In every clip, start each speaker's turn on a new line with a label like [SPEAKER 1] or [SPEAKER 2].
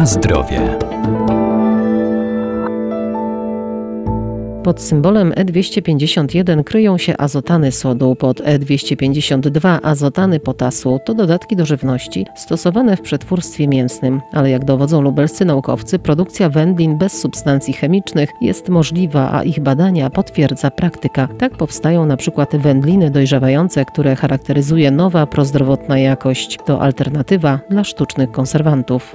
[SPEAKER 1] Na zdrowie.
[SPEAKER 2] Pod symbolem E251 kryją się azotany sodu, pod E252 azotany potasu. To dodatki do żywności stosowane w przetwórstwie mięsnym. Ale jak dowodzą lubelscy naukowcy, produkcja wędlin bez substancji chemicznych jest możliwa, a ich badania potwierdza praktyka. Tak powstają na przykład wędliny dojrzewające, które charakteryzuje nowa prozdrowotna jakość. To alternatywa dla sztucznych konserwantów.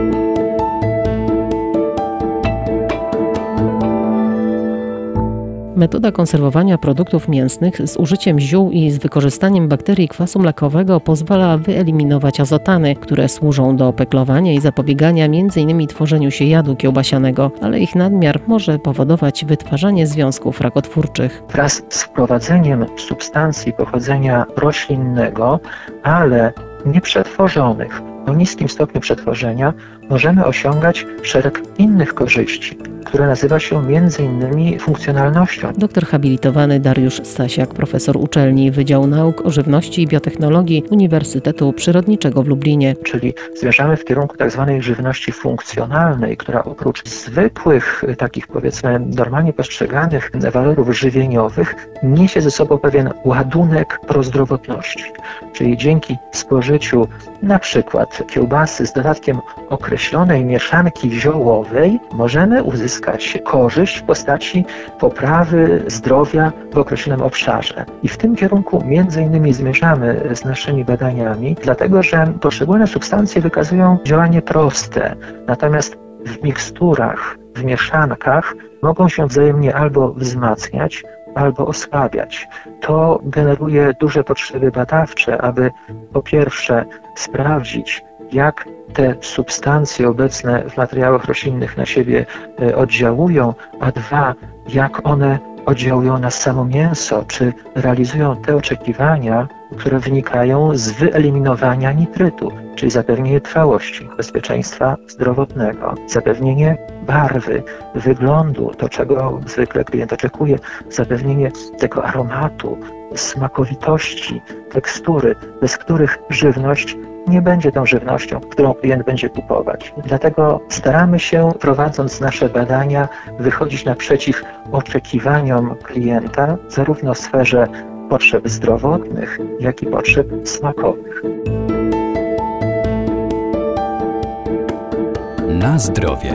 [SPEAKER 2] Metoda konserwowania produktów mięsnych z użyciem ziół i z wykorzystaniem bakterii kwasu mlekowego pozwala wyeliminować azotany, które służą do peklowania i zapobiegania m.in. tworzeniu się jadu kiełbasianego, ale ich nadmiar może powodować wytwarzanie związków rakotwórczych.
[SPEAKER 3] Wraz z wprowadzeniem substancji pochodzenia roślinnego, ale nieprzetworzonych, o niskim stopniu przetworzenia, możemy osiągać szereg innych korzyści, które nazywa się m.in. funkcjonalnością.
[SPEAKER 2] Doktor habilitowany Dariusz Stasiak, profesor uczelni Wydziału Nauk o Żywności i Biotechnologii Uniwersytetu Przyrodniczego w Lublinie.
[SPEAKER 3] Czyli zmierzamy w kierunku tak zwanej żywności funkcjonalnej, która oprócz zwykłych, takich powiedzmy normalnie postrzeganych walorów żywieniowych, niesie ze sobą pewien ładunek prozdrowotności. Czyli dzięki spożyciu na przykład kiełbasy z dodatkiem określonej mieszanki ziołowej możemy uzyskać korzyść w postaci poprawy zdrowia w określonym obszarze. I w tym kierunku między innymi zmierzamy z naszymi badaniami, dlatego że poszczególne substancje wykazują działanie proste, natomiast w miksturach, w mieszankach mogą się wzajemnie albo wzmacniać, albo osłabiać. To generuje duże potrzeby badawcze, aby po pierwsze sprawdzić, jak te substancje obecne w materiałach roślinnych na siebie oddziałują, a dwa, jak one oddziałują na samo mięso, czy realizują te oczekiwania, które wynikają z wyeliminowania nitrytu, czyli zapewnienie trwałości, bezpieczeństwa zdrowotnego, zapewnienie barwy, wyglądu, to czego zwykle klient oczekuje, zapewnienie tego aromatu, smakowitości, tekstury, bez których żywność nie będzie tą żywnością, którą klient będzie kupować. Dlatego staramy się, prowadząc nasze badania, wychodzić naprzeciw oczekiwaniom klienta, zarówno w sferze potrzeb zdrowotnych, jak i potrzeb smakowych.
[SPEAKER 1] Na zdrowie.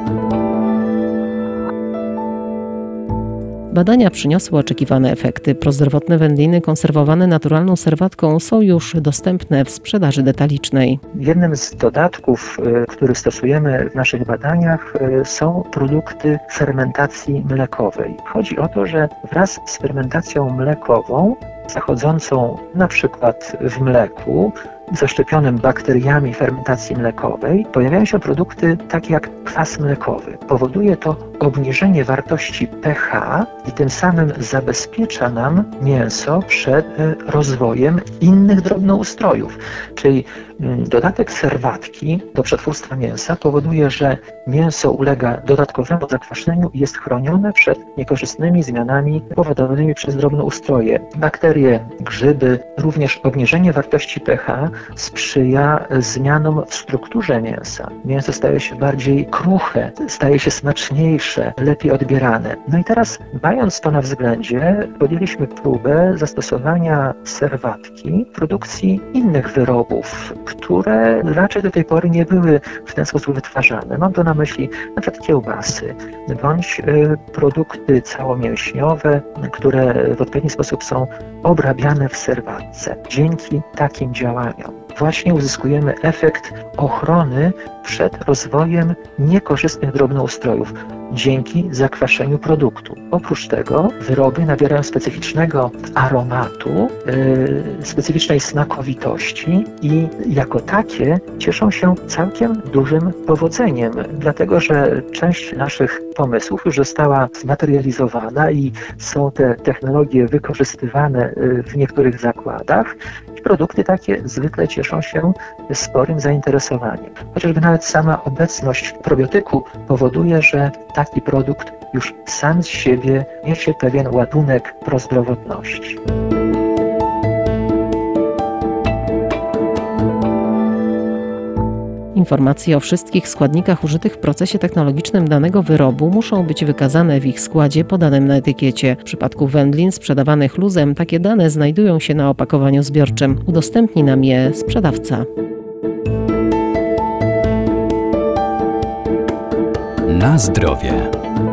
[SPEAKER 2] Badania przyniosły oczekiwane efekty. Prozdrowotne wędliny konserwowane naturalną serwatką są już dostępne w sprzedaży detalicznej.
[SPEAKER 3] Jednym z dodatków, który stosujemy w naszych badaniach, są produkty fermentacji mlekowej. Chodzi o to, że wraz z fermentacją mlekową, zachodzącą na przykład w mleku, zaszczepionym bakteriami fermentacji mlekowej, pojawiają się produkty takie jak kwas mlekowy. Powoduje to obniżenie wartości pH i tym samym zabezpiecza nam mięso przed rozwojem innych drobnoustrojów. Czyli dodatek serwatki do przetwórstwa mięsa powoduje, że mięso ulega dodatkowemu zakwaszeniu i jest chronione przed niekorzystnymi zmianami powodowanymi przez drobnoustroje. Bakterie, grzyby, również obniżenie wartości pH sprzyja zmianom w strukturze mięsa. Mięso staje się bardziej kruche, staje się smaczniejsze, lepiej odbierane. No i teraz, mając to na względzie, podjęliśmy próbę zastosowania serwatki w produkcji innych wyrobów, które raczej do tej pory nie były w ten sposób wytwarzane. Mam tu na myśli na przykład kiełbasy, bądź produkty całomięśniowe, które w odpowiedni sposób są obrabiane w serwatce. Dzięki takim działaniom właśnie uzyskujemy efekt ochrony przed rozwojem niekorzystnych drobnoustrojów dzięki zakwaszeniu produktu. Oprócz tego wyroby nabierają specyficznego aromatu, specyficznej smakowitości i jako takie cieszą się całkiem dużym powodzeniem, dlatego że część naszych pomysłów już została zmaterializowana i są te technologie wykorzystywane w niektórych zakładach. Produkty takie zwykle cieszą się sporym zainteresowaniem. Chociażby nawet sama obecność probiotyku powoduje, że taki produkt już sam z siebie niesie pewien ładunek prozdrowotności.
[SPEAKER 2] Informacje o wszystkich składnikach użytych w procesie technologicznym danego wyrobu muszą być wykazane w ich składzie podanym na etykiecie. W przypadku wędlin sprzedawanych luzem takie dane znajdują się na opakowaniu zbiorczym. Udostępni nam je sprzedawca.
[SPEAKER 1] Na zdrowie.